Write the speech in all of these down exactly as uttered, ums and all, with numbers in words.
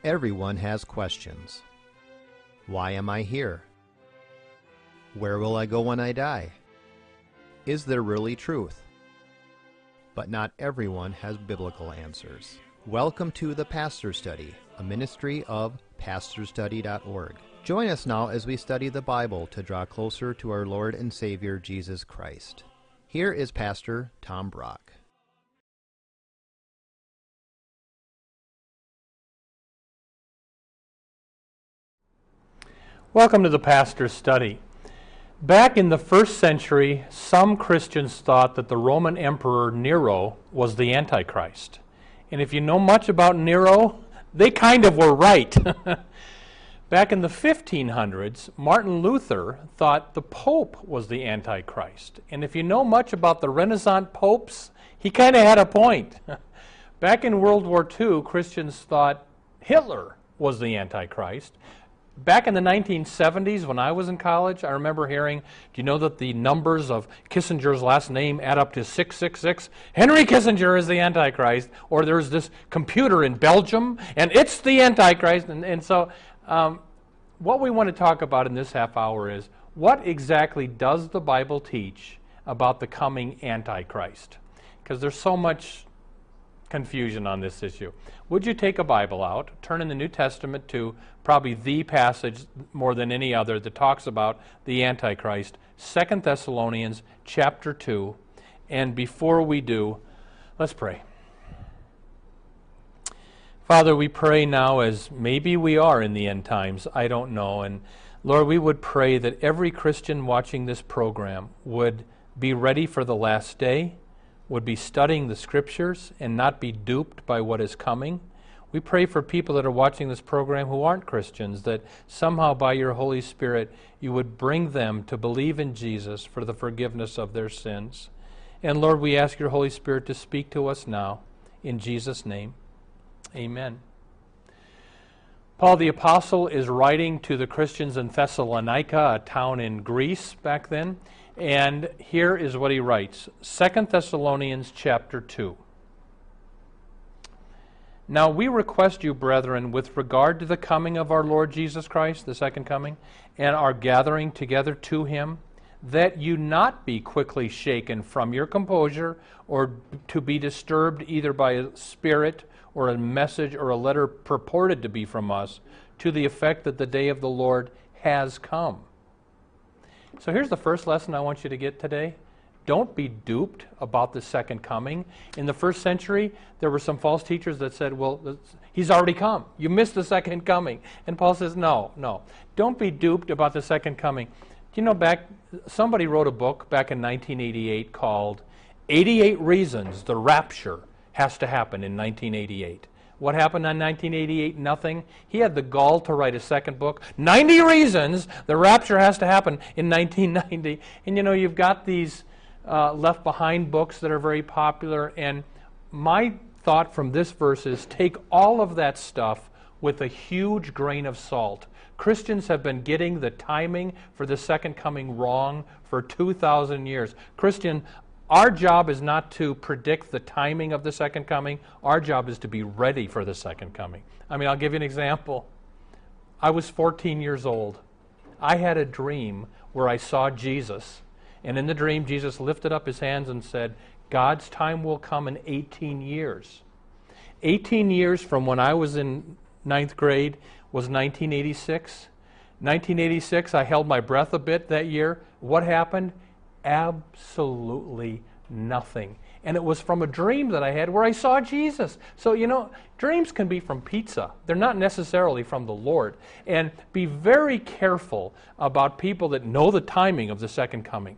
Everyone has questions. Why am I here? Where will I go when I die? Is there really truth? But not everyone has biblical answers. Welcome to the Pastor Study, a ministry of pastor study dot org. Join us now as we study the Bible to draw closer to our Lord and Savior Jesus Christ. Here is Pastor Tom Brock. Welcome to the Pastor's Study. Back in the first century, some Christians thought that the Roman Emperor Nero was the Antichrist. And if you know much about Nero, they kind of were right. Back in the fifteen hundreds, Martin Luther thought the Pope was the Antichrist. And if you know much about the Renaissance popes, he kind of had a point. Back in World War Two, Christians thought Hitler was the Antichrist. Back in the nineteen seventies, when I was in college, I remember hearing, do you know that the numbers of Kissinger's last name add up to six six six? Henry Kissinger is the Antichrist. Or there's this computer in Belgium, and it's the Antichrist. And, and so um, what we want to talk about in this half hour is, what exactly does the Bible teach about the coming Antichrist? Because there's so much confusion on this issue. Would you take a Bible out, turn in the New Testament to probably the passage more than any other that talks about the Antichrist, Second Thessalonians chapter two. And before we do, let's pray. Father, we pray now, as maybe we are in the end times, I don't know. And Lord, we would pray that every Christian watching this program would be ready for the last day, would be studying the Scriptures and not be duped by what is coming. We pray for people that are watching this program who aren't Christians, that somehow by your Holy Spirit you would bring them to believe in Jesus for the forgiveness of their sins. And Lord, we ask your Holy Spirit to speak to us now. In Jesus' name, amen. Paul the Apostle is writing to the Christians in Thessalonica, a town in Greece back then. And here is what he writes, Second Thessalonians chapter two. Now we request you, brethren, with regard to the coming of our Lord Jesus Christ, the second coming, and our gathering together to him, that you not be quickly shaken from your composure, or to be disturbed either by a spirit or a message or a letter purported to be from us, to the effect that the day of the Lord has come. So here's the first lesson I want you to get today. Don't be duped about the second coming. In the first century, there were some false teachers that said, well, he's already come. You missed the second coming. And Paul says, no, no. Don't be duped about the second coming. Do you know, back somebody wrote a book back in nineteen eighty-eight called eighty-eight Reasons the Rapture Has to Happen in nineteen eighty-eight. What happened in nineteen eighty-eight? Nothing. He had the gall to write a second book, ninety Reasons the Rapture Has to Happen in nineteen ninety. And you know, you've got these uh, Left Behind books that are very popular. And my thought from this verse is, take all of that stuff with a huge grain of salt. Christians have been getting the timing for the second coming wrong for two thousand years. Christian, our job is not to predict the timing of the second coming. Our job is to be ready for the second coming. I mean, I'll give you an example. I was fourteen years old. I had a dream where I saw Jesus. And in the dream, Jesus lifted up his hands and said, God's time will come in eighteen years. eighteen years from when I was in ninth grade was nineteen eighty-six. nineteen eighty-six, I held my breath a bit that year. What happened? Absolutely nothing. And it was from a dream that I had where I saw Jesus. So, you know, dreams can be from pizza. They're not necessarily from the Lord. And be very careful about people that know the timing of the second coming.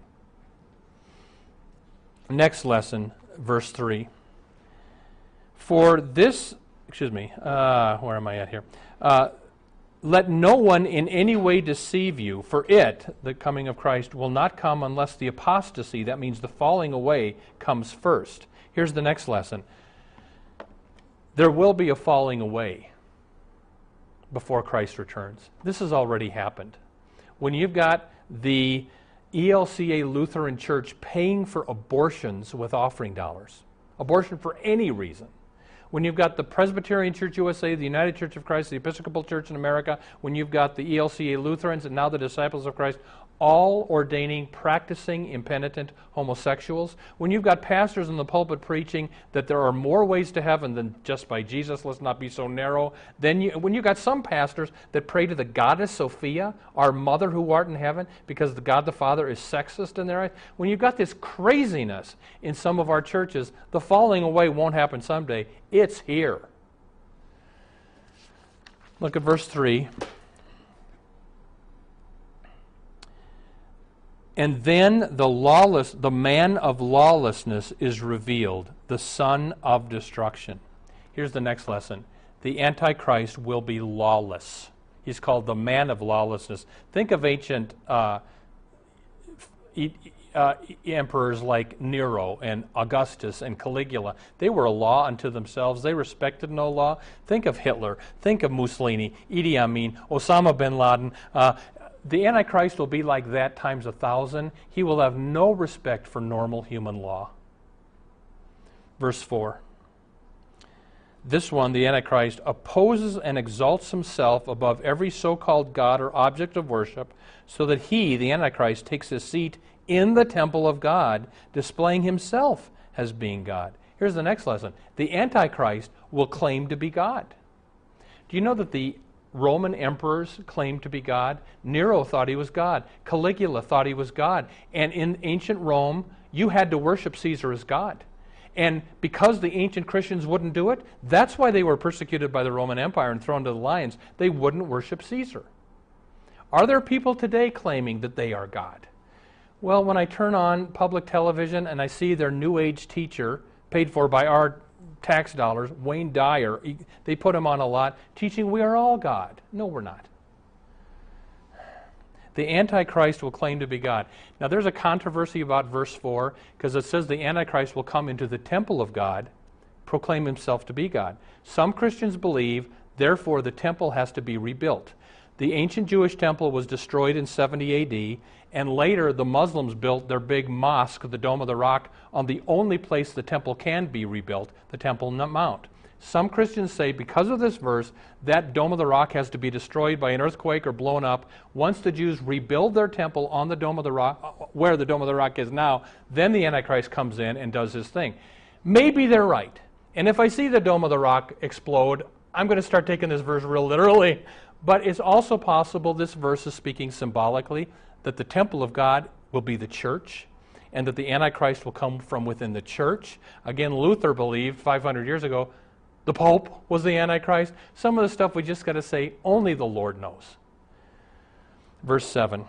Next lesson, verse three. For this, excuse me, uh, where am I at here? Uh, Let no one in any way deceive you, for it, the coming of Christ, will not come unless the apostasy, that means the falling away, comes first. Here's the next lesson. There will be a falling away before Christ returns. This has already happened. When you've got the E L C A Lutheran Church paying for abortions with offering dollars, abortion for any reason, when you've got the Presbyterian Church U S A, the United Church of Christ, the Episcopal Church in America, when you've got the E L C A Lutherans and now the Disciples of Christ, all ordaining practicing impenitent homosexuals, when you've got pastors in the pulpit preaching that there are more ways to heaven than just by Jesus, let's not be so narrow, then you, when you've got some pastors that pray to the goddess Sophia, our mother who art in heaven, because the God the Father is sexist in their eyes, when you've got this craziness in some of our churches, the falling away won't happen someday. It's here. Look at verse three. And then the lawless, the man of lawlessness is revealed, the son of destruction. Here's the next lesson. The Antichrist will be lawless. He's called the man of lawlessness. Think of ancient uh, e- uh, emperors like Nero and Augustus and Caligula. They were a law unto themselves. They respected no law. Think of Hitler. Think of Mussolini, Idi Amin, Osama bin Laden. Uh, The Antichrist will be like that times a thousand. He will have no respect for normal human law. Verse four. This one, the Antichrist, opposes and exalts himself above every so-called God or object of worship, so that he, the Antichrist, takes his seat in the temple of God, displaying himself as being God. Here's the next lesson. The Antichrist will claim to be God. Do you know that the Roman emperors claimed to be God? Nero thought he was God. Caligula thought he was God. And in ancient Rome, you had to worship Caesar as God. And because the ancient Christians wouldn't do it, that's why they were persecuted by the Roman Empire and thrown to the lions. They wouldn't worship Caesar. Are there people today claiming that they are God? Well, when I turn on public television and I see their New Age teacher, paid for by our tax dollars, Wayne Dyer, he, they put him on a lot, teaching we are all God. No, we're not. The Antichrist will claim to be God. Now, there's a controversy about verse four, because it says the Antichrist will come into the temple of God, proclaim himself to be God. Some Christians believe, therefore, the temple has to be rebuilt. The ancient Jewish temple was destroyed in seventy A D, and later the Muslims built their big mosque, the Dome of the Rock, on the only place the temple can be rebuilt, the Temple Mount. Some Christians say because of this verse, that Dome of the Rock has to be destroyed by an earthquake or blown up. Once the Jews rebuild their temple on the Dome of the Rock, where the Dome of the Rock is now, then the Antichrist comes in and does his thing. Maybe they're right. And if I see the Dome of the Rock explode, I'm going to start taking this verse real literally. But it's also possible this verse is speaking symbolically that the temple of God will be the church, and that the Antichrist will come from within the church. Again, Luther believed five hundred years ago the Pope was the Antichrist. Some of the stuff we just got to say only the Lord knows. Verse seven.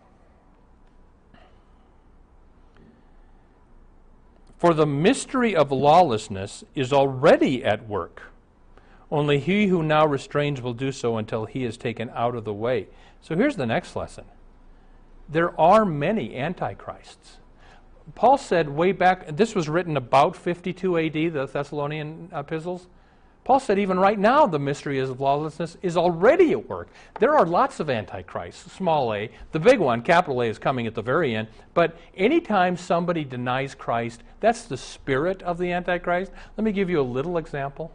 For the mystery of lawlessness is already at work. Only he who now restrains will do so until he is taken out of the way. So here's the next lesson. There are many antichrists. Paul said way back, this was written about fifty-two A D, the Thessalonian epistles. Paul said even right now the mystery of lawlessness is already at work. There are lots of antichrists, small a. The big one, capital A, is coming at the very end. But anytime somebody denies Christ, that's the spirit of the Antichrist. Let me give you a little example.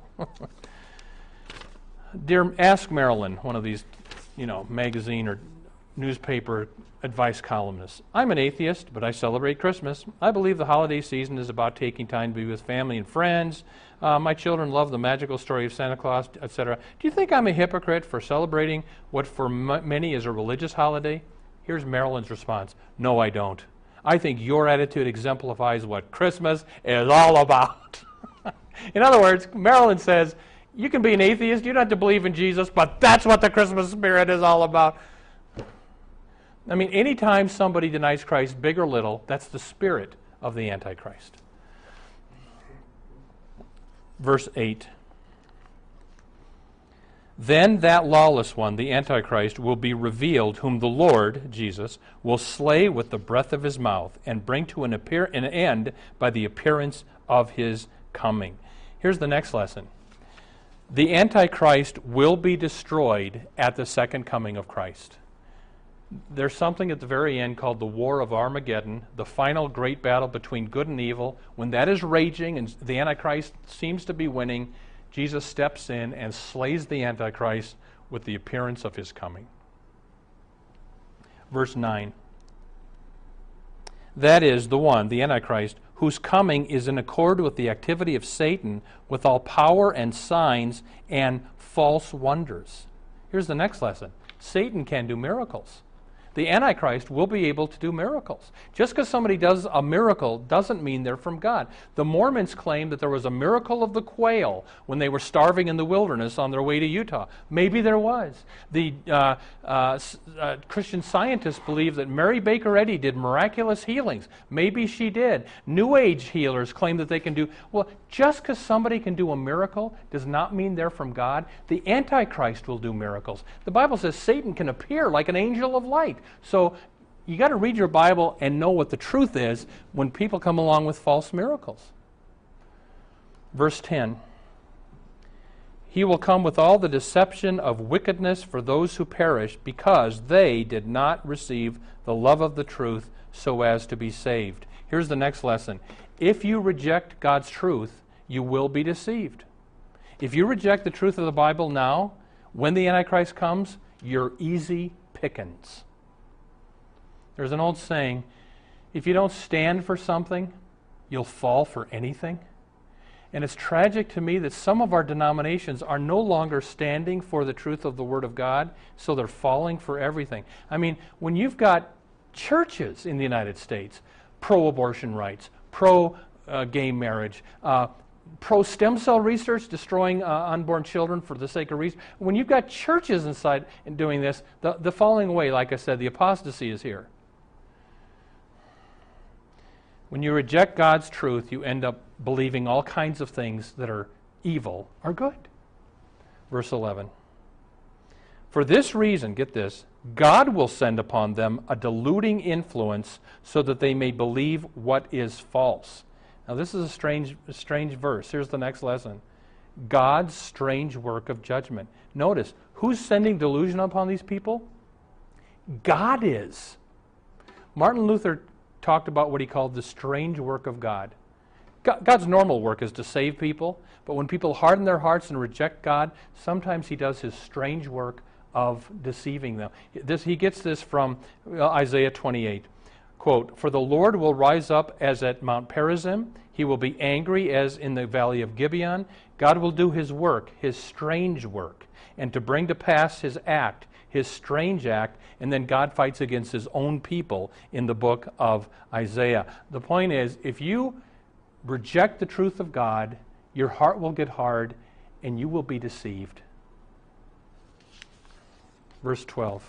Dear, ask Marilyn, one of these, you know, magazine or newspaper advice columnists. I'm an atheist, but I celebrate Christmas. I believe the holiday season is about taking time to be with family and friends. Uh, my children love the magical story of Santa Claus, et cetera. Do you think I'm a hypocrite for celebrating what for m- many is a religious holiday? Here's Marilyn's response. No, I don't. I think your attitude exemplifies what Christmas is all about. In other words, Marilyn says, you can be an atheist, you don't have to believe in Jesus, but that's what the Christmas spirit is all about. I mean, anytime somebody denies Christ, big or little, that's the spirit of the Antichrist. Verse eight. Then that lawless one, the Antichrist, will be revealed, whom the Lord, Jesus, will slay with the breath of his mouth and bring to an, appear- an end by the appearance of his coming. Here's the next lesson. The Antichrist will be destroyed at the second coming of Christ. There's something at the very end called the War of Armageddon, the final great battle between good and evil. When that is raging and the Antichrist seems to be winning, Jesus steps in and slays the Antichrist with the appearance of his coming. Verse nine. That is the one, the Antichrist, whose coming is in accord with the activity of Satan, with all power and signs and false wonders. Here's the next lesson. Satan can do miracles. The Antichrist will be able to do miracles. Just because somebody does a miracle doesn't mean they're from God. The Mormons claim that there was a miracle of the quail when they were starving in the wilderness on their way to Utah. Maybe there was. The uh, uh, uh, Christian scientists believe that Mary Baker Eddy did miraculous healings. Maybe she did. New Age healers claim that they can do... Well, just because somebody can do a miracle does not mean they're from God. The Antichrist will do miracles. The Bible says Satan can appear like an angel of light. So you got to read your Bible and know what the truth is when people come along with false miracles. Verse ten. He will come with all the deception of wickedness for those who perish, because they did not receive the love of the truth so as to be saved. Here's the next lesson. If you reject God's truth, you will be deceived. If you reject the truth of the Bible now, when the Antichrist comes, you're easy pickings. There's an old saying, if you don't stand for something, you'll fall for anything. And it's tragic to me that some of our denominations are no longer standing for the truth of the Word of God, so they're falling for everything. I mean, when you've got churches in the United States, pro-abortion rights, pro-gay marriage, uh, pro-stem cell research, destroying uh, unborn children for the sake of research, when you've got churches inside and doing this, the, the falling away, like I said, the apostasy is here. When you reject God's truth, you end up believing all kinds of things that are evil are good. Verse eleven. For this reason, get this, God will send upon them a deluding influence so that they may believe what is false. Now this is a strange, a strange verse. Here's the next lesson. God's strange work of judgment. Notice, who's sending delusion upon these people? God is. Martin Luther talked about what he called the strange work of God. God's normal work is to save people, but when people harden their hearts and reject God, sometimes he does his strange work of deceiving them. This, he gets this from Isaiah twenty-eight. Quote, for the Lord will rise up as at Mount Perazim. He will be angry as in the valley of Gibeon. God will do his work, his strange work, and to bring to pass his act, his strange act, and then God fights against his own people in the book of Isaiah. The point is, if you reject the truth of God, your heart will get hard and you will be deceived. Verse twelve.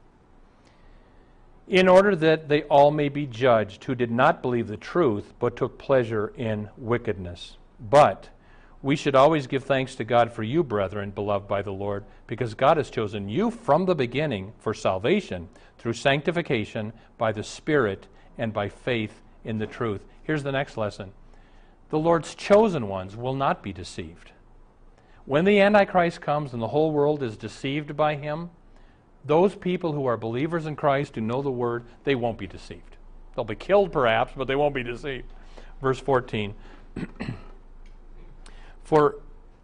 In order that they all may be judged who did not believe the truth, but took pleasure in wickedness. But we should always give thanks to God for you, brethren, beloved by the Lord, because God has chosen you from the beginning for salvation through sanctification by the Spirit and by faith in the truth. Here's the next lesson. The Lord's chosen ones will not be deceived. When the Antichrist comes and the whole world is deceived by him, those people who are believers in Christ, who know the Word, they won't be deceived. They'll be killed perhaps, but they won't be deceived. Verse fourteen. For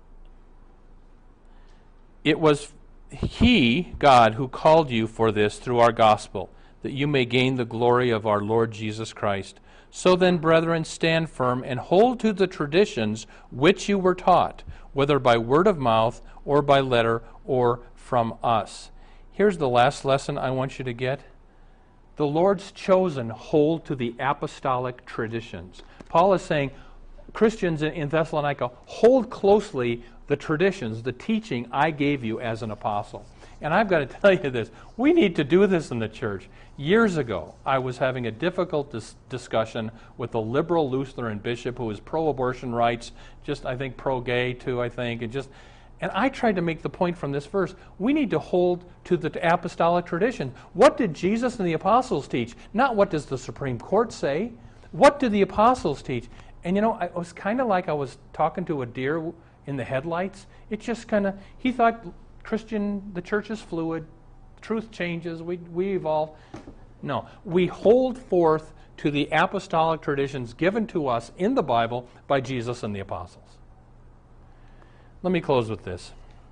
it was He, God, who called you for this through our gospel, that you may gain the glory of our Lord Jesus Christ. So then, brethren, stand firm and hold to the traditions which you were taught, whether by word of mouth or by letter or from us. Here's the last lesson I want you to get. The Lord's chosen hold to the apostolic traditions. Paul is saying, Christians in Thessalonica, hold closely the traditions, the teaching I gave you as an apostle. And I've got to tell you this, we need to do this in the church. Years ago, I was having a difficult dis- discussion with a liberal Lutheran bishop who was pro-abortion rights, just, I think, pro-gay too, I think, and just... And I tried to make the point from this verse, we need to hold to the apostolic tradition. What did Jesus and the apostles teach? Not what does the Supreme Court say. What did the apostles teach? And you know, I, it was kind of like I was talking to a deer in the headlights. It just kind of, he thought Christian, the church is fluid, truth changes, we, we evolve. No, we hold forth to the apostolic traditions given to us in the Bible by Jesus and the apostles. Let me close with this.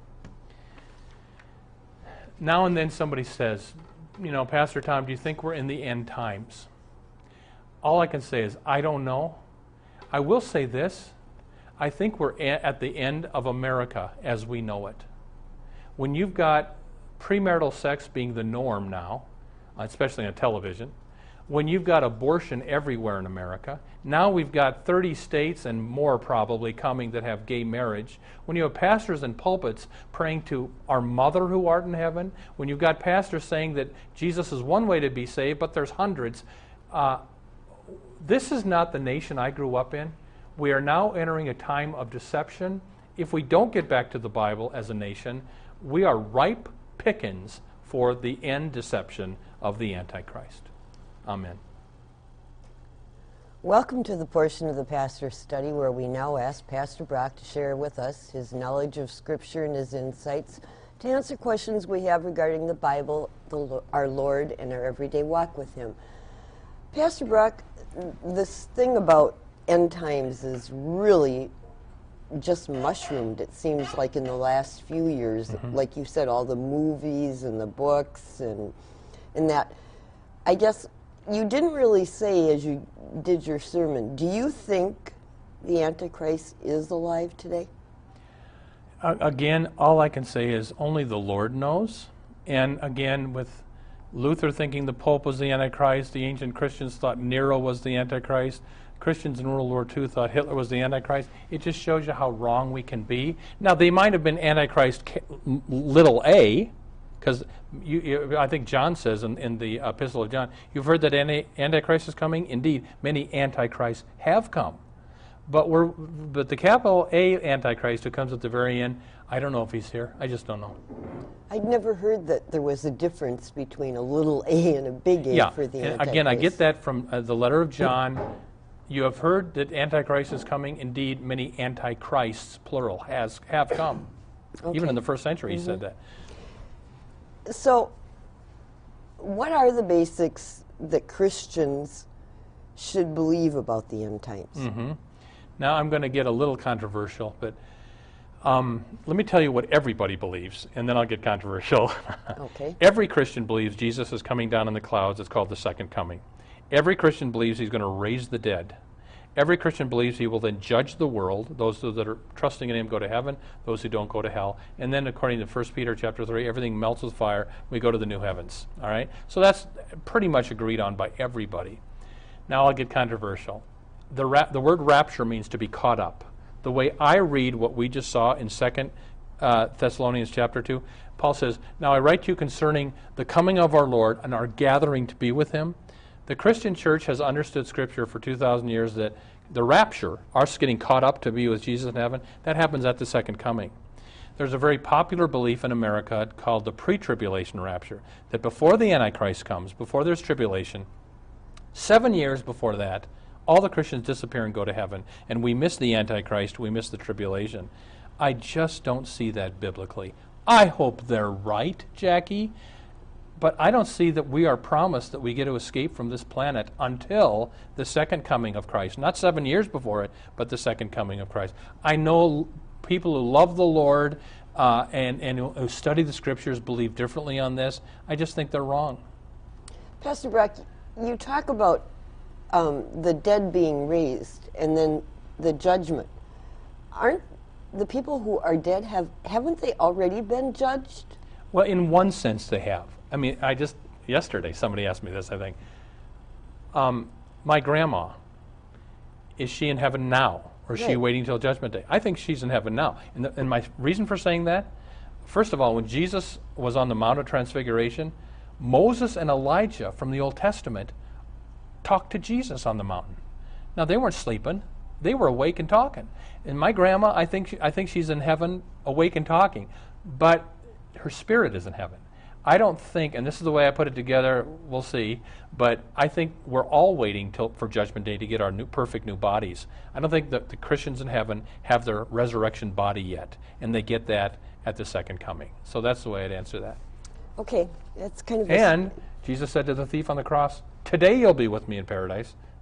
Now and then somebody says, you know, Pastor Tom, do you think we're in the end times? All I can say is, I don't know. I will say this. I think we're a- at the end of America as we know it. When you've got premarital sex being the norm now, especially on television, when you've got abortion everywhere in America, now we've got thirty states and more probably coming that have gay marriage, when you have pastors in pulpits praying to our Mother who art in heaven, when you've got pastors saying that Jesus is one way to be saved, but there's hundreds, uh, this is not the nation I grew up in. We are now entering a time of deception. If we don't get back to the Bible as a nation, we are ripe pickings for the end deception of the Antichrist. Amen. Welcome to the portion of the Pastor's Study where we now ask Pastor Brock to share with us his knowledge of Scripture and his insights to answer questions we have regarding the Bible, the, our Lord, and our everyday walk with Him. Pastor Brock, this thing about end times is really just mushroomed, it seems like, in the last few years. Mm-hmm. Like you said, all the movies and the books and and that. I guess you didn't really say as you did your sermon, do you think the Antichrist is alive today? Uh, again, all I can say is only the Lord knows. And again, with Luther thinking the Pope was the Antichrist, the ancient Christians thought Nero was the Antichrist, Christians in World War Two thought Hitler was the Antichrist. It just shows you how wrong we can be. Now, they might have been Antichrist little a, because you, you, I think John says in, in the Epistle of John, you've heard that anti, Antichrist is coming? Indeed, many Antichrists have come. But we're but the capital A Antichrist who comes at the very end, I don't know if he's here. I just don't know. I'd never heard that there was a difference between a little a and a big A yeah. for the and Antichrist. Again, I get that from uh, the letter of John. You have heard that Antichrist is coming. Indeed, many Antichrists, plural, has have come. Okay. Even in the first century, he Mm-hmm. said that. So, what are the basics that Christians should believe about the end times? Mm-hmm. Now, I'm going to get a little controversial, but um, let me tell you what everybody believes, and then I'll get controversial. Okay. Every Christian believes Jesus is coming down in the clouds. It's called the second coming. Every Christian believes he's going to raise the dead. Every Christian believes he will then judge the world. Those that are trusting in him go to heaven. Those who don't go to hell. And then according to First Peter chapter three, everything melts with fire. We go to the new heavens. All right? So that's pretty much agreed on by everybody. Now I'll get controversial. The, ra- the word rapture means to be caught up. The way I read what we just saw in Second uh, Thessalonians chapter two, Paul says, now I write to you concerning the coming of our Lord and our gathering to be with him. The Christian church has understood Scripture for two thousand years that the rapture, us getting caught up to be with Jesus in heaven, that happens at the second coming. There's a very popular belief in America called the pre-tribulation rapture, that before the Antichrist comes, before there's tribulation, seven years before that, all the Christians disappear and go to heaven, and we miss the Antichrist, we miss the tribulation. I just don't see that biblically. I hope they're right, Jackie. But I don't see that we are promised that we get to escape from this planet until the second coming of Christ. Not seven years before it, but the second coming of Christ. I know people who love the Lord uh, and, and who, who study the Scriptures believe differently on this. I just think they're wrong. Pastor Brock, you talk about um, the dead being raised and then the judgment. Aren't the people who are dead, have haven't they already been judged? Well, in one sense they have. I mean, I just, yesterday, somebody asked me this, I think. Um, my grandma, is she in heaven now? Or is right. she waiting until Judgment Day? I think she's in heaven now. And, the, and my reason for saying that, first of all, when Jesus was on the Mount of Transfiguration, Moses and Elijah from the Old Testament talked to Jesus on the mountain. Now, they weren't sleeping. They were awake and talking. And my grandma, I think, she, I think she's in heaven awake and talking. But her spirit is in heaven. I don't think, and this is the way I put it together, we'll see, but I think we're all waiting till for Judgment Day to get our new perfect new bodies. I don't think that the Christians in heaven have their resurrection body yet, and they get that at the second coming. So that's the way I'd answer that. Okay, that's kind of... And Jesus said to the thief on the cross, today you'll be with me in paradise.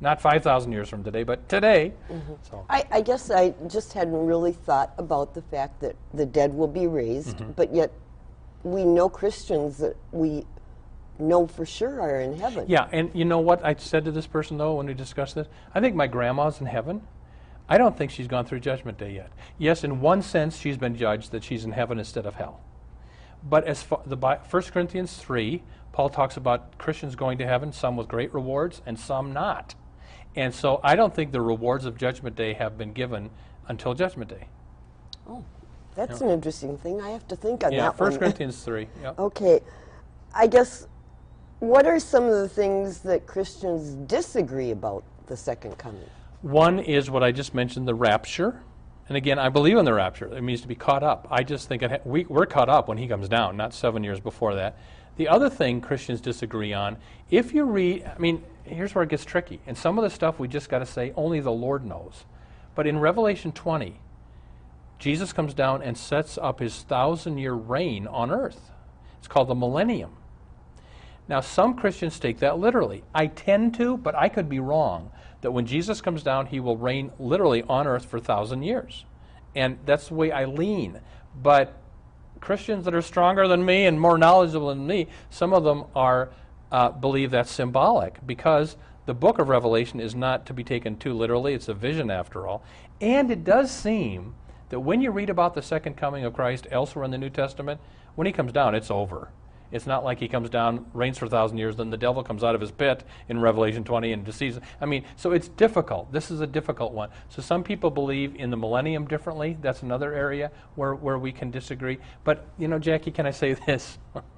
Not five thousand years from today, but today. Mm-hmm. So I, I guess I just hadn't really thought about the fact that the dead will be raised, Mm-hmm. but yet we know Christians that we know for sure are in heaven. yeah, and you know what I said to this person, though, when we discussed this? I think my grandma's in heaven. I don't think she's gone through Judgment Day yet. Yes, in one sense, she's been judged that she's in heaven instead of hell. But as far, the Bi- First Corinthians three, Paul talks about Christians going to heaven, some with great rewards and some not. And so I don't think the rewards of Judgment Day have been given until Judgment Day. Oh, that's an interesting thing. I have to think on Yeah, that First one. Corinthians three. Yep. Okay. I guess, what are some of the things that Christians disagree about the second coming? One is what I just mentioned, the rapture. And again, I believe in the rapture. It means to be caught up. I just think it ha- we, we're caught up when he comes down, not seven years before that. The other thing Christians disagree on, if you read, I mean, here's where it gets tricky. And some of the stuff we just got to say, only the Lord knows. But in Revelation twenty, Jesus comes down and sets up his thousand-year reign on earth. It's called the millennium. Now, some Christians take that literally. I tend to, but I could be wrong, that when Jesus comes down, he will reign literally on earth for a thousand years. And that's the way I lean. But Christians that are stronger than me and more knowledgeable than me, some of them are uh, believe that's symbolic, because the book of Revelation is not to be taken too literally. It's a vision, after all. And it does seem that when you read about the second coming of Christ elsewhere in the New Testament, when he comes down, it's over. It's not like he comes down, reigns for a thousand years, then the devil comes out of his pit in Revelation twenty and deceives. I mean, so it's difficult. This is a difficult one. So some people believe in the millennium differently. That's another area where, where we can disagree. But, you know, Jackie, can I say this?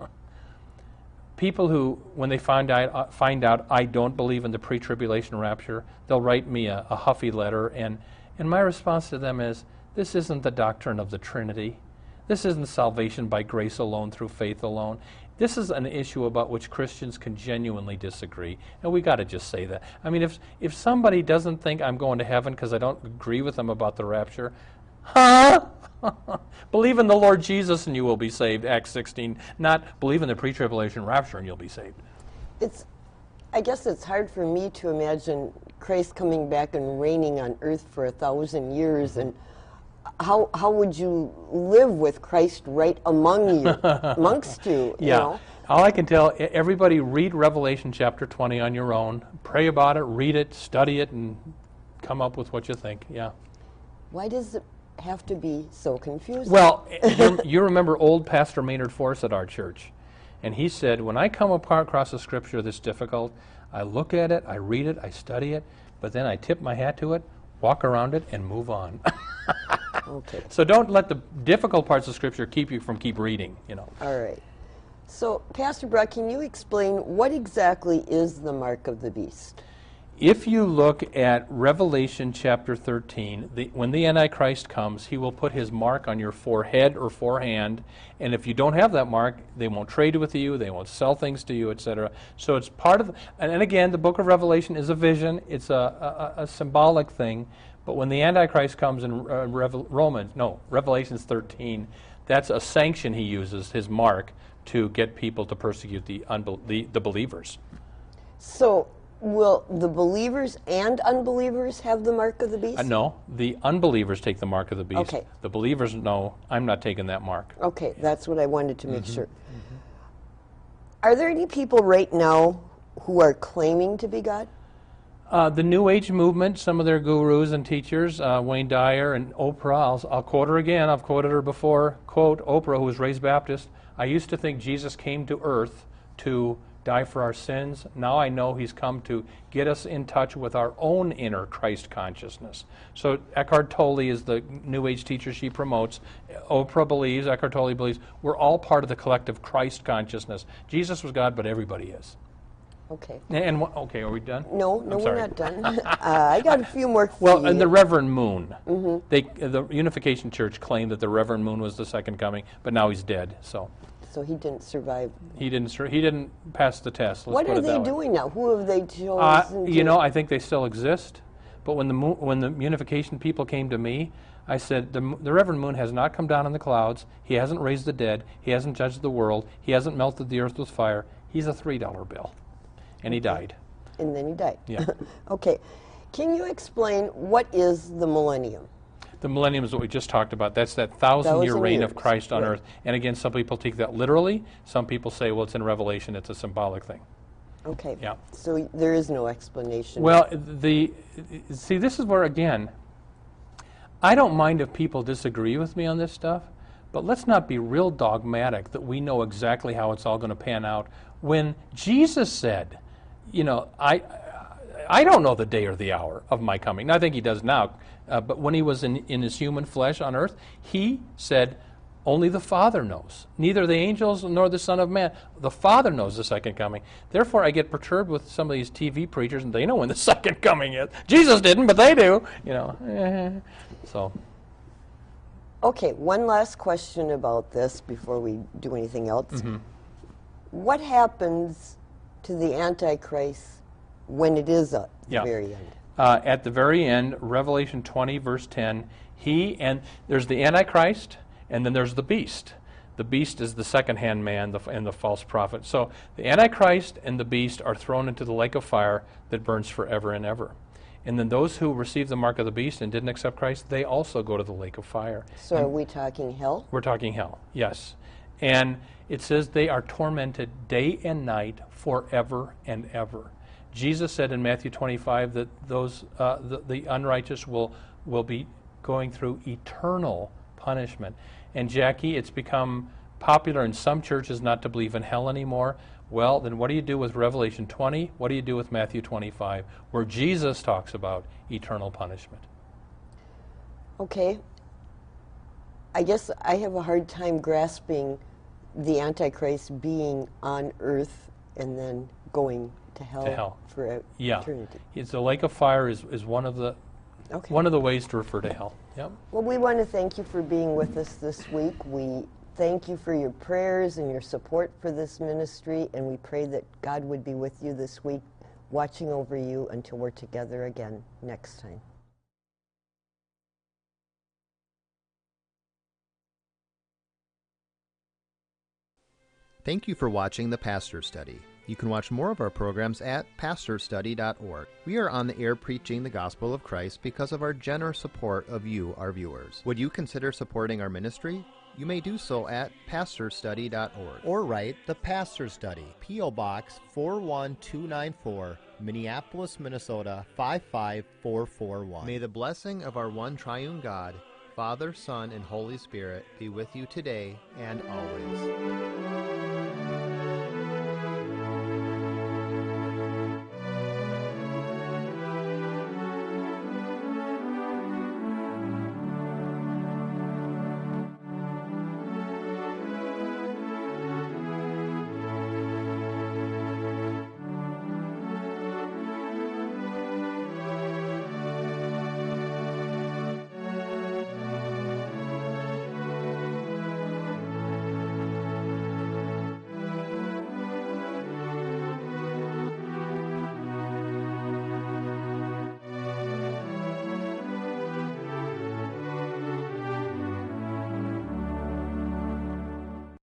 People who, when they find out, uh, find out I don't believe in the pre-tribulation rapture, they'll write me a, a huffy letter, and, and my response to them is, this isn't the doctrine of the Trinity. This isn't salvation by grace alone, through faith alone. This is an issue about which Christians can genuinely disagree, and we got to just say that. I mean, if if somebody doesn't think I'm going to heaven because I don't agree with them about the rapture, huh? Believe in the Lord Jesus and you will be saved, Acts sixteen, not believe in the pre-tribulation rapture and you'll be saved. It's, I guess it's hard for me to imagine Christ coming back and reigning on earth for a thousand years, and how how would you live with Christ right among you, amongst you? Yeah. You know? All I can tell, e- everybody read Revelation chapter twenty on your own. Pray about it, read it, study it, and come up with what you think. Yeah. Why does it have to be so confusing? Well, you, you remember old Pastor Maynard Force at our church, and he said, when I come apart across a scripture that's difficult, I look at it, I read it, I study it, but then I tip my hat to it, walk around it, and move on. Okay. So don't let the difficult parts of Scripture keep you from keep reading, you know. All right. So, Pastor Brock, can you explain what exactly is the mark of the beast? If you look at Revelation chapter thirteen, the, when the Antichrist comes, he will put his mark on your forehead or forehand, and if you don't have that mark, they won't trade with you, they won't sell things to you, et cetera. So it's part of, the, and, and again, the book of Revelation is a vision, it's a, a, a symbolic thing, but when the Antichrist comes in uh, Revel, Romans, no, Revelations thirteen, that's a sanction he uses, his mark, to get people to persecute the, unbel- the, the believers. So, will the believers and unbelievers have the mark of the beast? Uh, no, the unbelievers take the mark of the beast. Okay. The believers, no, I'm not taking that mark. Okay, that's what I wanted to make Mm-hmm. sure. Are there any people right now who are claiming to be God? Uh, the New Age movement, some of their gurus and teachers, uh, Wayne Dyer and Oprah, I'll, I'll quote her again, I've quoted her before, quote, Oprah, who was raised Baptist, I used to think Jesus came to earth to die for our sins. Now I know he's come to get us in touch with our own inner Christ consciousness. So Eckhart Tolle is the New Age teacher she promotes. Oprah believes, Eckhart Tolle believes, we're all part of the collective Christ consciousness. Jesus was God, but everybody is. Okay. And, and wh- okay, are we done? No, I'm no, we're sorry. not done. uh, I got a few more. Well, for and the you. Reverend Moon. Mm-hmm. They, the Unification Church claimed that the Reverend Moon was the second coming, but now he's dead. So So he didn't survive. he didn't. sur- He didn't pass the test. Let's What put are it they that way. doing now? Who have they chosen? Uh, you to- know, I think they still exist. But when the Mo- when the Unification people came to me, I said the, M- the Reverend Moon has not come down in the clouds. He hasn't raised the dead. He hasn't judged the world. He hasn't melted the earth with fire. He's a three dollar bill, and he died. And then he died. Yeah. Okay. Can you explain what is the millennium? The millennium is what we just talked about. That's that thousand-year Thousand reign years, of Christ on right. earth. And again, some people take that literally. Some people say, well, it's in Revelation. It's a symbolic thing. Okay. Yeah. So there is no explanation. Well, the see, this is where, again, I don't mind if people disagree with me on this stuff, but let's not be real dogmatic that we know exactly how it's all going to pan out. When Jesus said, you know, I I don't know the day or the hour of my coming. I think he does now, uh, but when he was in, in his human flesh on earth, he said, only the Father knows. Neither the angels nor the Son of Man. The Father knows the second coming. Therefore, I get perturbed with some of these T V preachers, and they know when the second coming is. Jesus didn't, but they do. You know, so. Okay, one last question about this before we do anything else. Mm-hmm. What happens to the Antichrist when it is at the Yeah. very end? Uh, at the very end, Revelation twenty, verse ten, he, and there's the Antichrist, and then there's the beast. The beast is the second-hand man the, and the false prophet. So the Antichrist and the beast are thrown into the lake of fire that burns forever and ever. And then those who received the mark of the beast and didn't accept Christ, they also go to the lake of fire. So And are we talking hell? we're talking hell, yes. And it says they are tormented day and night forever and ever. Jesus said in Matthew twenty-five that those uh, the, the unrighteous will will be going through eternal punishment. And Jackie, it's become popular in some churches not to believe in hell anymore. Well, then what do you do with Revelation twenty? What do you do with Matthew twenty-five, where Jesus talks about eternal punishment? Okay. I guess I have a hard time grasping the Antichrist being on earth and then going to hell, To hell. for Yeah, eternity. it's the lake of fire is, is one of the Okay. one of the ways to refer to hell. Yep. Well, we want to thank you for being with us this week. We thank you for your prayers and your support for this ministry, and we pray that God would be with you this week, watching over you until we're together again next time. Thank you for watching the Pastor Study. You can watch more of our programs at pastor study dot org. We are on the air preaching the gospel of Christ because of our generous support of you, our viewers. Would you consider supporting our ministry? You may do so at pastor study dot org. Or write The Pastor Study, P O Box four one two nine four, Minneapolis, Minnesota five five four four one. May the blessing of our one triune God, Father, Son, and Holy Spirit be with you today and always.